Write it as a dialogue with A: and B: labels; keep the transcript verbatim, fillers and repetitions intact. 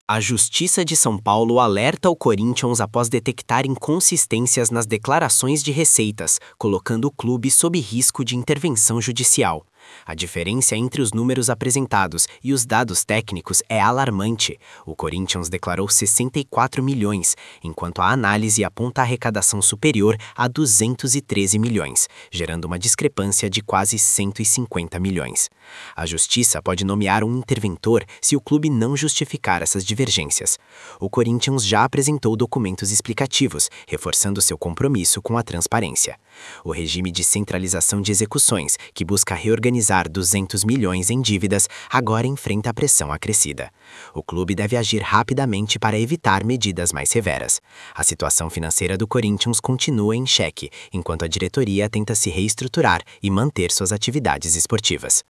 A: A Justiça de São Paulo alerta o Corinthians após detectar inconsistências nas declarações de receitas, colocando o clube sob risco de intervenção judicial. A diferença entre os números apresentados e os dados técnicos é alarmante. O Corinthians declarou sessenta e quatro milhões, enquanto a análise aponta a arrecadação superior a duzentos e treze milhões, gerando uma discrepância de quase cento e cinquenta milhões. A Justiça pode nomear um interventor se o clube não justificar essas divergências. O Corinthians já apresentou documentos explicativos, reforçando seu compromisso com a transparência. O regime de centralização de execuções, que busca reorganizar duzentos milhões em dívidas, agora enfrenta a pressão acrescida. O clube deve agir rapidamente para evitar medidas mais severas. A situação financeira do Corinthians continua em xeque, enquanto a diretoria tenta se reestruturar e manter suas atividades esportivas.